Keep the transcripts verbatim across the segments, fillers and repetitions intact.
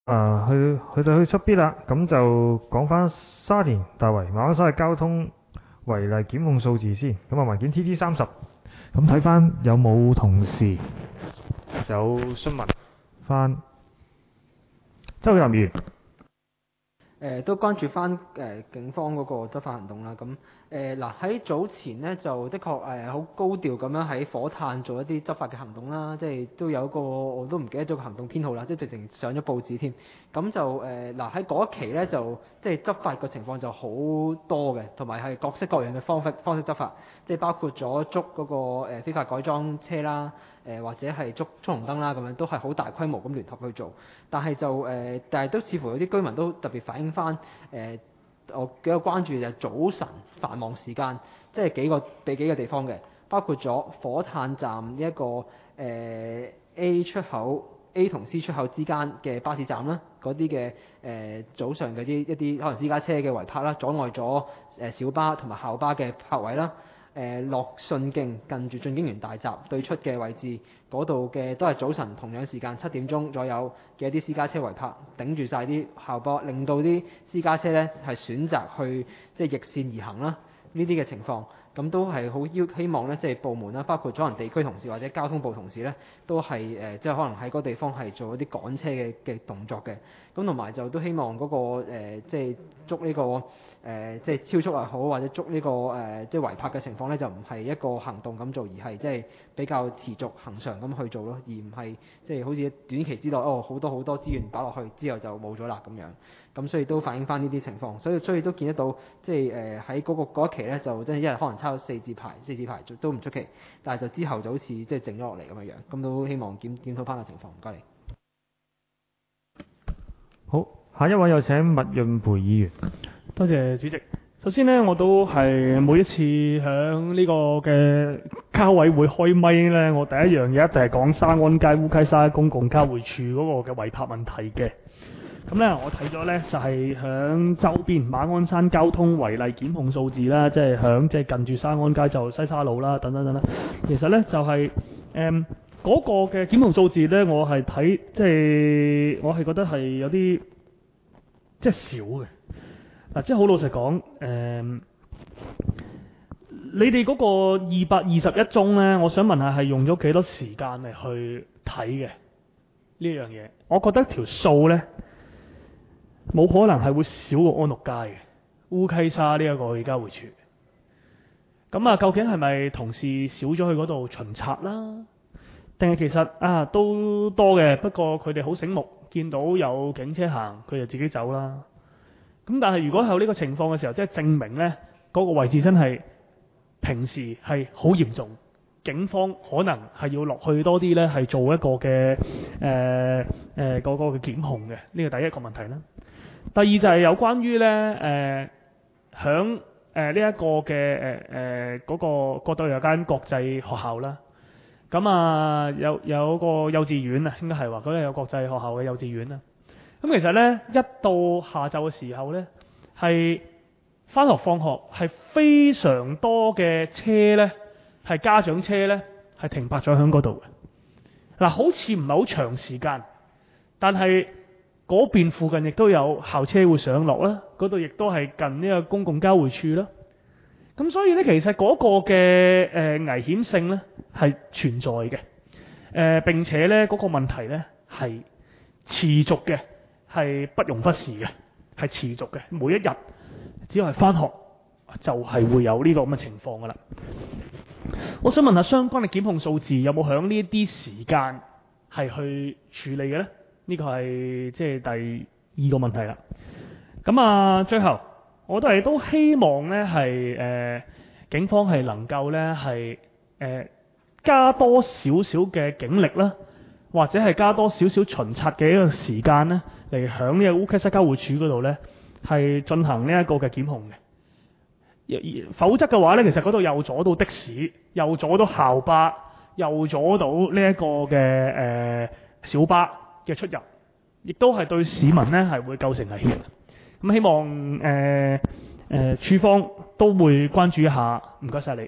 啊，去去到去出邊啦，咁就講翻沙田大圍馬鞍山嘅交通違例檢控數字先。咁啊，文件 T T 三十，咁睇翻有冇同事有詢問翻周任議員。 誒、呃、都關注翻誒、呃、警方嗰個執法行動啦。咁誒嗱喺早前呢，就的確誒好、呃、高調咁樣喺火炭做一啲執法嘅行動啦，即係都有一個我都唔記得咗個行動編號啦，即係直情上咗報紙添。咁就誒嗱喺嗰一期呢，就即係執法嘅情況就好多嘅，同埋係各式各樣嘅方式方式執法，即係包括咗捉嗰個誒非法改裝車啦。誒、呃、或者係捉衝紅燈啦，咁樣都係好大規模咁聯合去做，但係就誒、呃，但係都似乎有啲居民都特別反映翻誒、呃，我幾個關注就係早晨繁忙時間，即係幾個俾幾個地方嘅，包括咗火炭站呢、這、一個誒、呃、A 出口 A 同 C 出口之間嘅巴士站啦，嗰啲嘅誒早上嗰啲一啲可能私家車嘅違泊啦，阻礙咗誒小巴同埋校巴嘅泊位啦。誒樂順徑近住進京園大閘對出嘅位置嗰度嘅都係早晨同樣時間七點鐘左右嘅一啲私家車違泊，頂住晒啲校巴，令到啲私家車呢係選擇去即係逆線而行啦。呢啲嘅情況，咁都係好邀希望呢，即係部門啦，包括可能地區同事或者交通部同事呢，都係誒、呃、即係可能喺嗰個地方係做一啲趕車嘅嘅動作嘅。咁同埋就都希望嗰、那個、呃、即係捉呢、這個。誒、呃、即係超速又好，或者捉呢、這個誒、呃、即係違泊嘅情況呢，就唔係一個行動咁做，而係即係比較持續恒常咁去做咯，而唔係即係好似短期之內哦好多好多資源擺落去之後就冇咗啦咁樣。咁所以都反映翻呢啲情況，所以所以都見得到即係誒喺嗰個嗰一期呢，就真係一日可能抄四字牌四字牌都唔出奇，但係就之後就好似即係靜咗落嚟咁樣樣，咁都希望檢檢討翻個情況。唔該你。 好，下一位有請麥潤培議員。 多謝主席。首先呢，我都係每一次響呢個嘅交委會開咪呢，我第一樣嘢一定係講沙安街烏溪沙公共交匯處嗰個嘅違泊問題嘅。咁呢，我睇咗呢，就係響周邊馬鞍山交通違例檢控數字啦，即係響即係近住沙安街就西沙路啦，等等等等。其實呢，就係誒嗰個嘅檢控數字呢，我係睇即係我係覺得係有啲即係少嘅。嗱，即係好老實講，誒、嗯，你哋嗰個二百二十一宗呢，我想問下係用咗幾多時間嚟去睇嘅呢樣嘢？我覺得條數呢，冇可能係會少過安樂街嘅烏溪沙呢一個嘅交匯處。咁啊，究竟係咪同事少咗去嗰度巡查啦？定係其實啊都多嘅，不過佢哋好醒目，見到有警車行，佢就自己走啦。咁但係如果有呢個情況嘅時候，即係證明呢嗰個位置真係平時係好嚴重，警方可能係要落去多啲呢，係做一個嘅誒誒嗰個嘅檢控嘅，呢個第一個問題啦。第二就係有關於呢誒響誒呢一個嘅誒誒嗰個嗰度有間國際學校啦。咁啊有有個幼稚園啊，應該係話嗰度有國際學校嘅幼稚園啦。咁其實呢，一到下晝嘅時候呢，係返學放學係非常多嘅車呢，係家長車呢，係停泊咗喺嗰度嘅。嗱，好似唔係好長時間，但係嗰邊附近亦都有校車會上落啦，嗰度亦都係近呢個公共交匯處啦。咁所以呢，其實嗰個嘅誒、呃、危險性呢係存在嘅，誒、呃、並且呢，嗰、嗰個問題呢係持續嘅。係不容忽視嘅，係持續嘅。每一日只要係返學，就係會有呢個咁嘅情況㗎啦。我想問下相關嘅檢控數字有冇響呢啲時間係去處理嘅呢？呢個係即係第二個問題啦。咁啊，最後我都係都希望呢係誒、呃、警方係能夠呢係誒、呃、加多少少嘅警力啦，或者係加多少少巡查嘅一個時間呢，嚟響呢個烏溪沙交匯處嗰度呢，係進行呢一個嘅檢控嘅。否則嘅話呢，其實嗰度又阻到的士，又阻到校巴，又阻到呢一個嘅誒、呃、小巴嘅出入，亦都係對市民呢係會構成危險。咁希望誒誒、呃呃、處方都會關注一下。唔該晒你。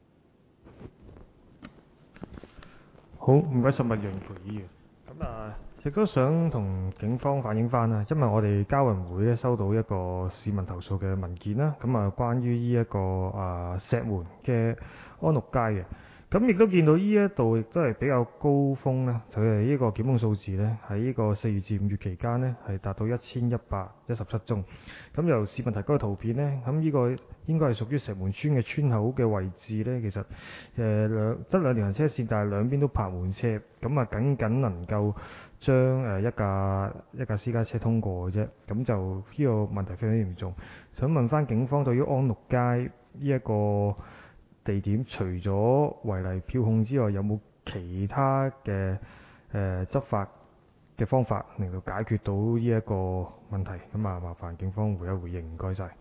好，唔該晒麥潤培議員。咁啊， 亦都想同警方反映翻啊，因為我哋交運會咧收到一個市民投訴嘅文件啦，咁啊關於呢一個啊石門嘅安陸街嘅，咁亦都見到呢一度亦都係比較高峰咧，佢係呢個檢控數字咧喺呢個四月至五月期間咧係達到一千一百一十七宗，咁由市民提供嘅圖片咧，咁呢個應該係屬於石門村嘅村口嘅位置咧，其實誒兩得兩條行車線，但係兩邊都泊滿車，咁啊僅僅能夠將誒一架一架私家車通過嘅啫，咁就呢個問題非常之嚴重。想問翻警方對於安陸街呢一個地點，除咗違例票控之外，有冇其他嘅誒、呃、執法嘅方法，令到解決到呢一個問題？咁啊，麻煩警方回一回應，唔該晒。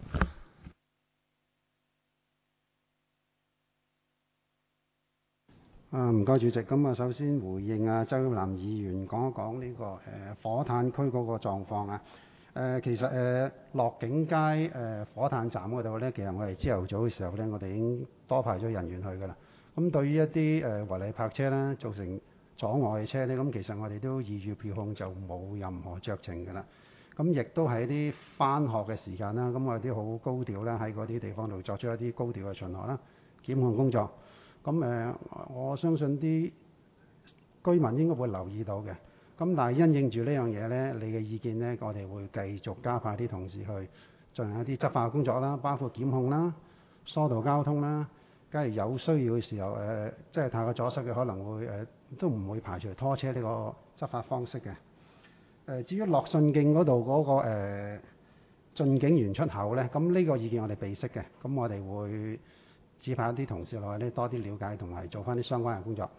啊，唔該主席。咁啊，首先回應啊周南議員講一講呢、這個誒、呃、火炭區嗰個狀況啊。誒、呃、其實誒樂景街誒、呃、火炭站嗰度咧，其實我哋朝頭早嘅時候咧，我哋已經多派咗人員去㗎啦。咁對於一啲誒違例泊車啦，造成阻礙嘅車咧，咁其實我哋都依據票控就冇任何酌情㗎啦。咁亦都喺啲返學嘅時間啦，咁我哋啲好高調啦，喺嗰啲地方度作出一啲高調嘅巡邏啦、檢控工作。咁誒、呃，我相信啲居民應該會留意到嘅。咁但係因應住呢樣嘢呢，你嘅意見呢，我哋會繼續加派啲同事去進行一啲執法嘅工作啦，包括檢控啦、疏導交通啦。假如有需要嘅時候，誒、呃，即係太過阻塞嘅，可能會誒、呃、都唔會排除拖車呢個執法方式嘅。誒、呃，至於樂信徑嗰度嗰個誒進境園出口呢，咁呢個意見我哋備悉嘅，咁我哋會指派一啲同事落去呢，多啲了解同埋做翻啲相關嘅工作。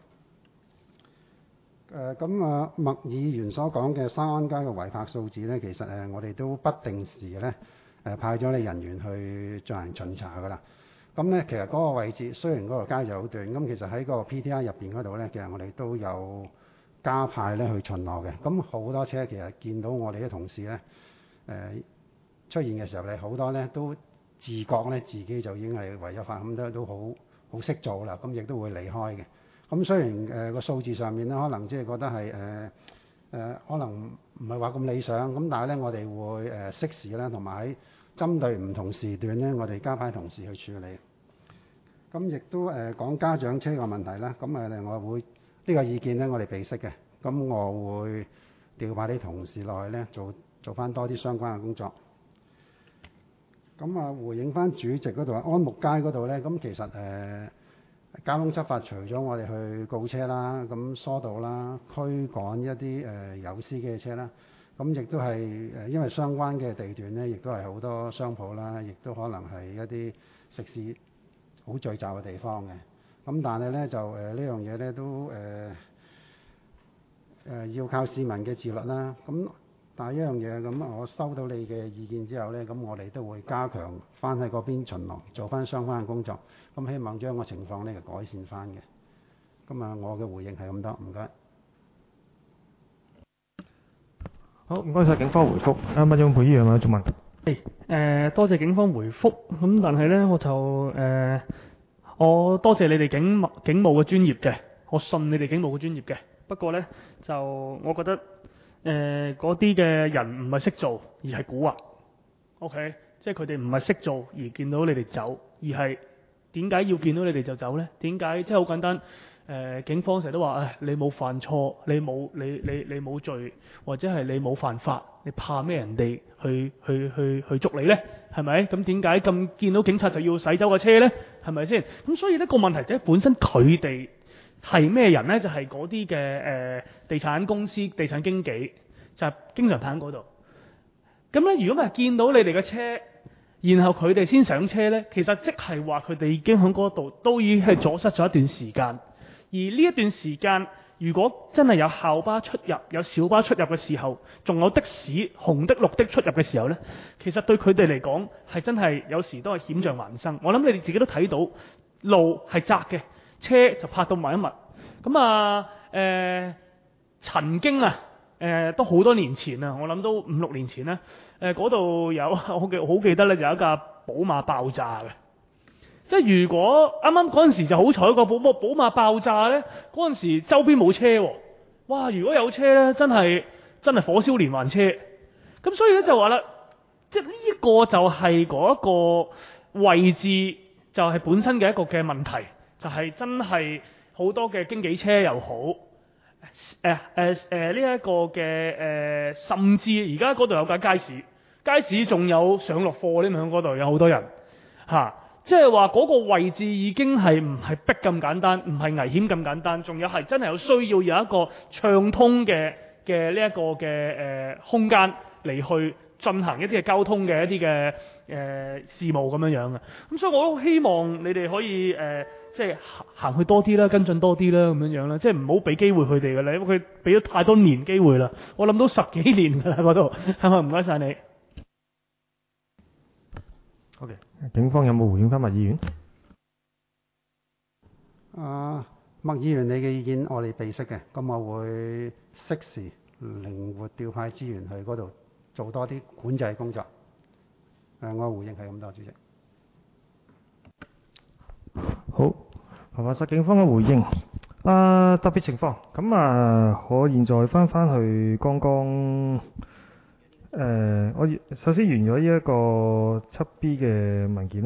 誒咁啊，麥議員所講嘅沙安街嘅違泊數字呢，其實誒、呃、我哋都不定時呢誒、呃、派咗你人員去進行巡查㗎啦。咁呢，其實嗰個位置雖然嗰個街就好短，咁其實喺個 P T R 入邊嗰度呢，其實我哋都有加派呢去巡邏嘅。咁好多車其實見到我哋啲同事呢誒、呃、出現嘅時候呢，好多呢都自覺呢自己就已經係違咗法，咁都都好好識做啦，咁亦都會離開嘅。咁雖然誒個、呃、數字上面咧，可能即係覺得係誒誒，可能唔係話咁理想，咁但係咧，我哋會誒適時咧，同埋喺針對唔同時段咧，我哋加派同事去處理。咁亦都誒講、呃、家長車個問題啦，咁誒另外會呢、呢個意見咧，我哋備悉嘅，咁我會調派啲同事落去咧，做做翻多啲相關嘅工作。咁啊，回應翻主席嗰度啊，安木街嗰度咧，咁其實誒。呃交通執法除咗我哋去告車啦，咁疏導啦、驅趕一啲誒、呃、有司機嘅車啦，咁亦都係誒，因為相關嘅地段呢，亦都係好多商鋪啦，亦都可能係一啲食肆好聚集嘅地方嘅。咁但係呢，就誒、呃、呢樣嘢呢，都誒誒、呃、要靠市民嘅自律啦。咁但係一樣嘢咁，我收到你嘅意見之後呢，咁我哋都會加強翻喺嗰邊巡邏，做翻相關嘅工作。咁希望將個情況呢就改善翻嘅。咁啊，我嘅回應係咁多，唔該。 好，唔該晒警方回覆。啱啱張培依樣有做問題。 誒、呃，多謝警方回覆。咁但係呢，我就誒、呃，我多謝你哋警警務嘅專業嘅，我信你哋警務嘅專業嘅。不過呢，就我覺得誒嗰啲嘅人唔係識做，而係蠱惑。OK，即係佢哋唔係識做而見到你哋走，而係。點解要見到你哋就走呢？點解即係好簡單？誒、呃，警方成日都話：誒，你冇犯錯，你冇你你你冇罪，或者係你冇犯法，你怕咩人哋去去去去捉你呢？係咪？咁點解咁見到警察就要駛走個車呢？係咪先？咁所以呢個問題就係本身佢哋係咩人呢？就係嗰啲嘅誒地產公司、地產經紀，就係、是、經常泊喺嗰度。咁咧，如果唔係見到你哋嘅車，然後佢哋先上車呢，其實即係話佢哋已經喺嗰度都已經係阻塞咗一段時間。而呢一段時間，如果真係有校巴出入、有小巴出入嘅時候，仲有的士紅的綠的出入嘅時候呢，其實對佢哋嚟講係真係有時都係險象環生。我諗你哋自己都睇到路係窄嘅，車就泊到埋一密。咁啊，誒、呃、曾經啊，誒、呃、都好多年前啊，我諗都五六年前呢。誒嗰度有我記好記得咧，就有一架寶馬爆炸嘅。即係如果啱啱嗰陣時就好彩個寶馬寶馬爆炸咧，嗰陣時周邊冇車喎。 哇！如果有車咧，真係真係火燒連環車。咁所以咧就話啦，即係呢一個就係嗰一個位置，就係本身嘅一個嘅問題，就係、是、真係好多嘅經紀車又好，誒誒誒呢一個嘅誒、呃，甚至而家嗰度有間街市，街市仲有上落貨呢，響嗰度有好多人嚇。啊即係話嗰個位置已經係唔係逼咁簡單，唔係危險咁簡單，仲有係真係有需要有一個暢通嘅嘅呢一個嘅誒、呃、空間嚟去進行一啲嘅交通嘅一啲嘅誒事務咁樣樣嘅。咁所以我都希望你哋可以誒、呃、即係行行去多啲啦，跟進多啲啦咁樣樣啦，即係唔好俾機會佢哋嘅啦，因為佢俾咗太多年機會啦，我諗都十幾年㗎啦嗰度，係咪？唔該晒你。 OK，警方有冇回應翻麥議員？ 啊，麥議員你嘅意見我哋備悉嘅，咁我會適時靈活調派資源去嗰度做多啲管制工作。誒，我回應係咁多，主席。 好，合法室警方嘅回應。啊，特別情況，咁啊，我現在翻翻去剛剛。誒、呃，我首先完咗呢一個七 B 嘅文件啦。